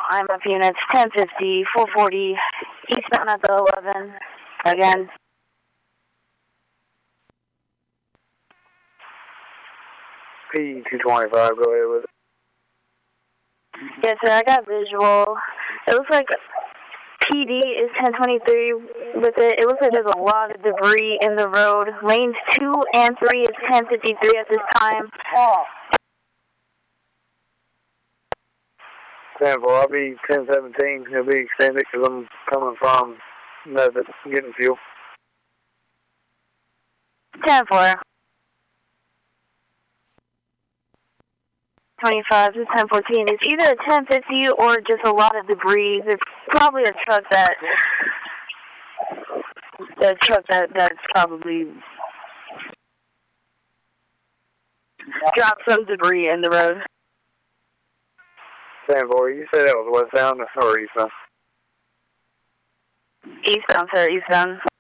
I'm up units 1050, 440, eastbound at the 11. Again. P225, go ahead with it. Yes, sir, I got visual. It looks like PD is 1023 with it. It looks like there's a lot of debris in the road. Lanes 2 and 3 is 1053 at this time. Sample, I'll be 1017. It'll be extended because I'm coming from Method, getting fuel. 10-4. 25 to 1014. It's either a 1050 or just a lot of debris. It's probably a truck that's probably dropped some debris in the road. Sample, you said that was westbound or eastbound? Eastbound, sir, eastbound.